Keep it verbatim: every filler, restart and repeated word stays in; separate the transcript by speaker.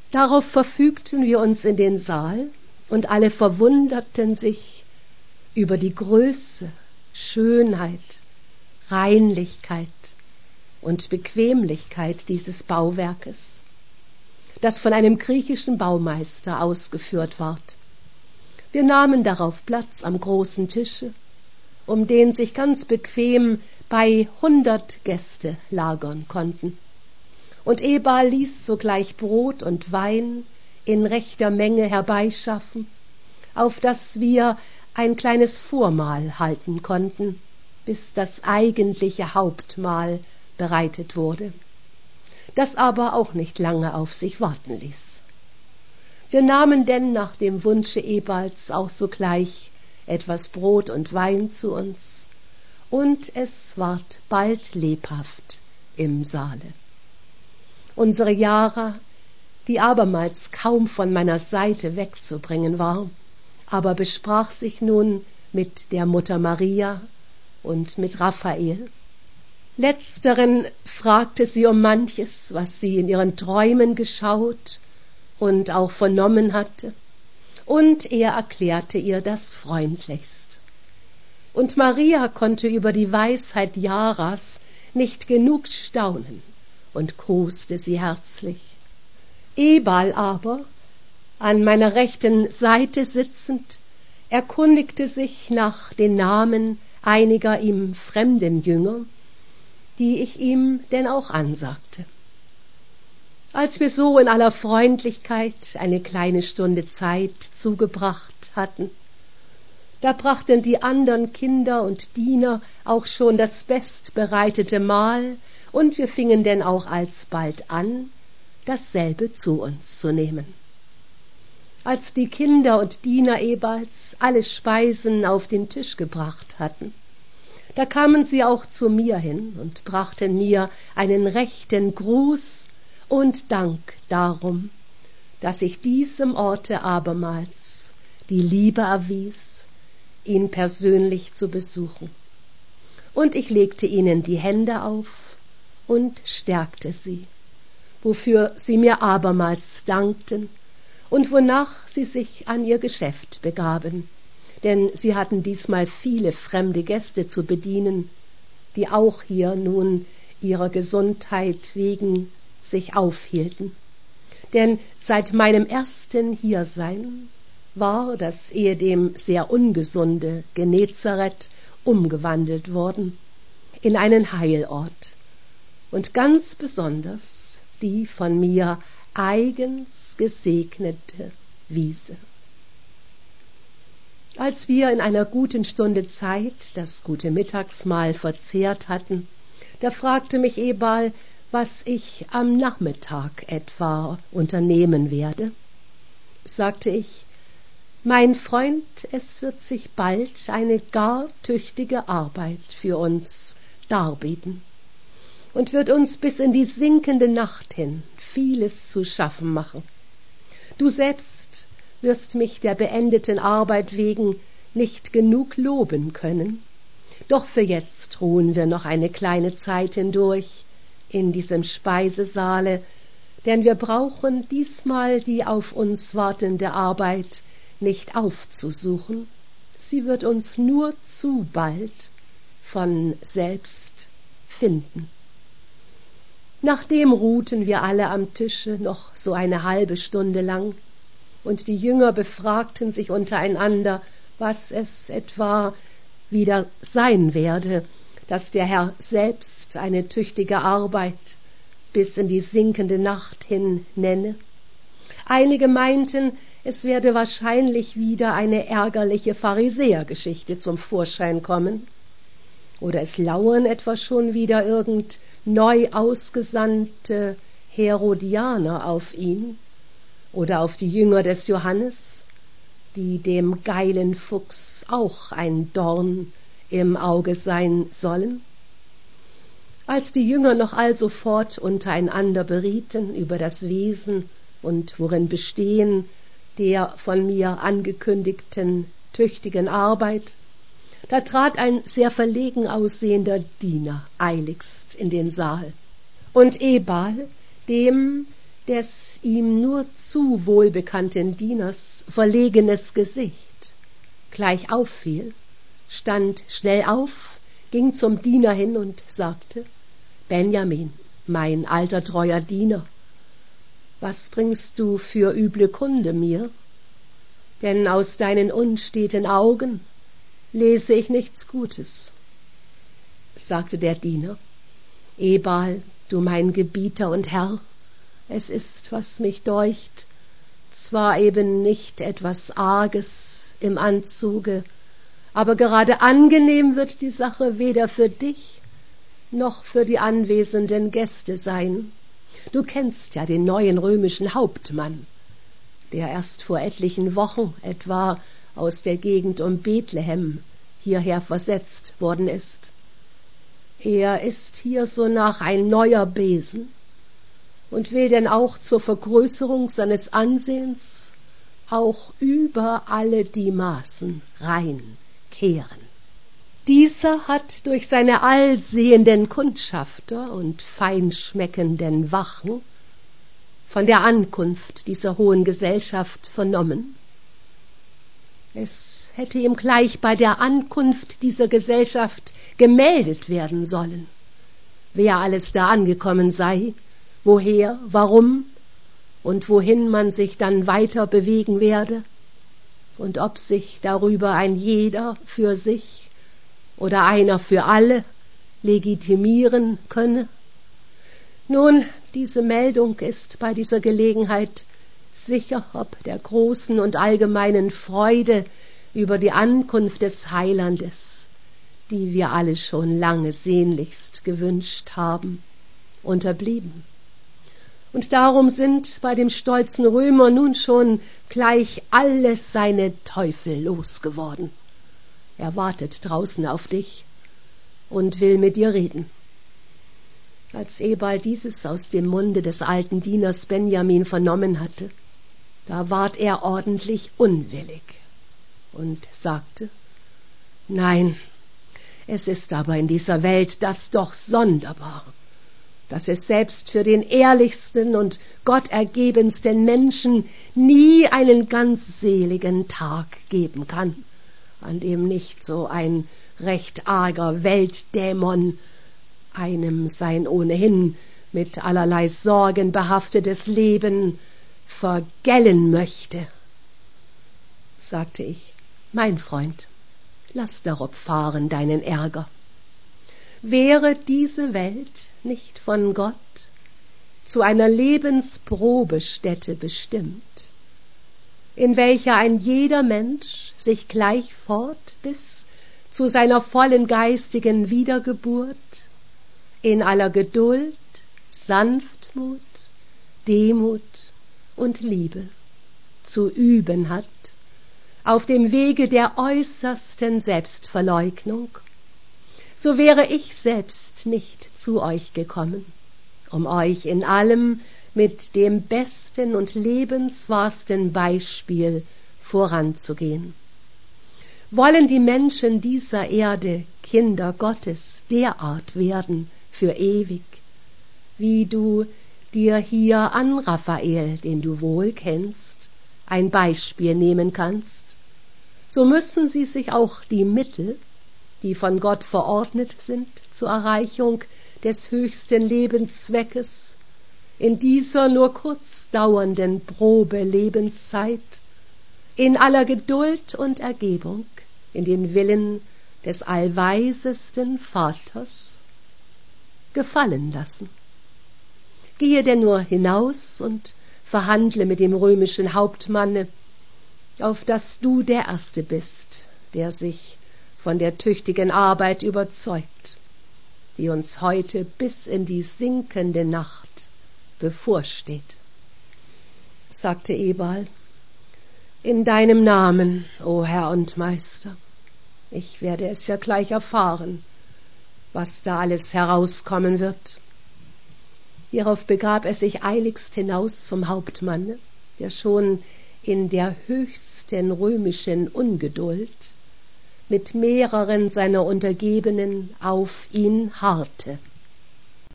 Speaker 1: Darauf verfügten wir uns in den Saal, und alle verwunderten sich über die Größe, Schönheit, Reinlichkeit und Bequemlichkeit dieses Bauwerkes, das von einem griechischen Baumeister ausgeführt ward. Wir nahmen darauf Platz am großen Tische, um den sich ganz bequem bei hundert Gäste lagern konnten. Und Ebal ließ sogleich Brot und Wein in rechter Menge herbeischaffen, auf das wir ein kleines Vormahl halten konnten, bis das eigentliche Hauptmahl bereitet wurde, das aber auch nicht lange auf sich warten ließ. Wir nahmen denn nach dem Wunsche Ebals auch sogleich etwas Brot und Wein zu uns, und es ward bald lebhaft im Saale. Unsere Jara, die abermals kaum von meiner Seite wegzubringen war, aber besprach sich nun mit der Mutter Maria und mit Raphael. Letzteren fragte sie um manches, was sie in ihren Träumen geschaut und auch vernommen hatte, und er erklärte ihr das freundlichst. Und Maria konnte über die Weisheit Jaras nicht genug staunen und koste sie herzlich. Ebal aber, an meiner rechten Seite sitzend, erkundigte sich nach den Namen einiger ihm fremden Jünger, die ich ihm denn auch ansagte. Als wir so in aller Freundlichkeit eine kleine Stunde Zeit zugebracht hatten, da brachten die andern Kinder und Diener auch schon das bestbereitete Mahl, und wir fingen denn auch alsbald an, dasselbe zu uns zu nehmen. Als die Kinder und Diener Ebals alle Speisen auf den Tisch gebracht hatten, da kamen sie auch zu mir hin und brachten mir einen rechten Gruß und Dank darum, dass ich diesem Orte abermals die Liebe erwies, ihn persönlich zu besuchen. Und ich legte ihnen die Hände auf und stärkte sie, wofür sie mir abermals dankten und wonach sie sich an ihr Geschäft begaben, denn sie hatten diesmal viele fremde Gäste zu bedienen, die auch hier nun ihrer Gesundheit wegen sich aufhielten. Denn seit meinem ersten Hiersein war das ehedem sehr ungesunde Genezareth umgewandelt worden in einen Heilort, und ganz besonders die von mir eigens gesegnete Wiese. Als wir in einer guten Stunde Zeit das gute Mittagsmahl verzehrt hatten, da fragte mich Ebal, was ich am Nachmittag etwa unternehmen werde. Sagte ich: Mein Freund, es wird sich bald eine gar tüchtige Arbeit für uns darbieten und wird uns bis in die sinkende Nacht hin vieles zu schaffen machen. Du selbst wirst mich der beendeten Arbeit wegen nicht genug loben können, doch für jetzt ruhen wir noch eine kleine Zeit hindurch in diesem Speisesaale, denn wir brauchen diesmal die auf uns wartende Arbeit nicht aufzusuchen, sie wird uns nur zu bald von selbst finden. Nachdem ruhten wir alle am Tische noch so eine halbe Stunde lang, und die Jünger befragten sich untereinander, was es etwa wieder sein werde, dass der Herr selbst eine tüchtige Arbeit bis in die sinkende Nacht hin nenne. Einige meinten, es werde wahrscheinlich wieder eine ärgerliche Pharisäergeschichte zum Vorschein kommen, oder es lauern etwa schon wieder irgend neu ausgesandte Herodianer auf ihn oder auf die Jünger des Johannes, die dem geilen Fuchs auch ein Dorn im Auge sein sollen. Als die Jünger noch alsofort untereinander berieten über das Wesen und worin bestehen der von mir angekündigten tüchtigen Arbeit, da trat ein sehr verlegen aussehender Diener eiligst in den Saal, und Ebal, dem des ihm nur zu wohlbekannten Dieners verlegenes Gesicht gleich auffiel, stand schnell auf, ging zum Diener hin und sagte: »Benjamin, mein alter treuer Diener, was bringst du für üble Kunde mir? Denn aus deinen unsteten Augen lese ich nichts Gutes.« Sagte der Diener: »Ebal, du mein Gebieter und Herr, es ist, was mich deucht, zwar eben nicht etwas Arges im Anzuge, aber gerade angenehm wird die Sache weder für dich noch für die anwesenden Gäste sein. Du kennst ja den neuen römischen Hauptmann, der erst vor etlichen Wochen etwa aus der Gegend um Bethlehem hierher versetzt worden ist. Er ist hier sonach ein neuer Besen und will denn auch zur Vergrößerung seines Ansehens auch über alle die Maßen rein kehren. Dieser hat durch seine allsehenden Kundschafter und feinschmeckenden Wachen von der Ankunft dieser hohen Gesellschaft vernommen. Es hätte ihm gleich bei der Ankunft dieser Gesellschaft gemeldet werden sollen, wer alles da angekommen sei, woher, warum und wohin man sich dann weiter bewegen werde und ob sich darüber ein jeder für sich oder einer für alle legitimieren könne. Nun, diese Meldung ist bei dieser Gelegenheit sicher ob der großen und allgemeinen Freude über die Ankunft des Heilandes, die wir alle schon lange sehnlichst gewünscht haben, unterblieben. Und darum sind bei dem stolzen Römer nun schon gleich alle seine Teufel losgeworden. Er wartet draußen auf dich und will mit dir reden. Als Ebal dieses aus dem Munde des alten Dieners Benjamin vernommen hatte, da ward er ordentlich unwillig und sagte: »Nein, es ist aber in dieser Welt das doch sonderbar, dass es selbst für den ehrlichsten und gottergebensten Menschen nie einen ganz seligen Tag geben kann, an dem nicht so ein recht arger Weltdämon einem sein ohnehin mit allerlei Sorgen behaftetes Leben vergällen möchte.« Sagte ich: »Mein Freund, lass darob fahren deinen Ärger. Wäre diese Welt nicht von Gott zu einer Lebensprobestätte bestimmt, in welcher ein jeder Mensch sich gleichfort bis zu seiner vollen geistigen Wiedergeburt in aller Geduld, Sanftmut, Demut und Liebe zu üben hat, auf dem Wege der äußersten Selbstverleugnung, so wäre ich selbst nicht zu euch gekommen, um euch in allem mit dem besten und lebenswahrsten Beispiel voranzugehen. Wollen die Menschen dieser Erde Kinder Gottes derart werden für ewig, wie du dir hier an Raphael, den du wohl kennst, ein Beispiel nehmen kannst, so müssen sie sich auch die Mittel, die von Gott verordnet sind zur Erreichung des höchsten Lebenszweckes, in dieser nur kurz dauernden Probelebenszeit, in aller Geduld und Ergebung in den Willen des allweisesten Vaters gefallen lassen. Gehe denn nur hinaus und verhandle mit dem römischen Hauptmanne, auf dass du der Erste bist, der sich von der tüchtigen Arbeit überzeugt, die uns heute bis in die sinkende Nacht bevorsteht.« Sagte Ebal: »In deinem Namen, o Herr und Meister, ich werde es ja gleich erfahren, was da alles herauskommen wird.« Hierauf begab er sich eiligst hinaus zum Hauptmanne, der schon in der höchsten römischen Ungeduld mit mehreren seiner Untergebenen auf ihn harrte.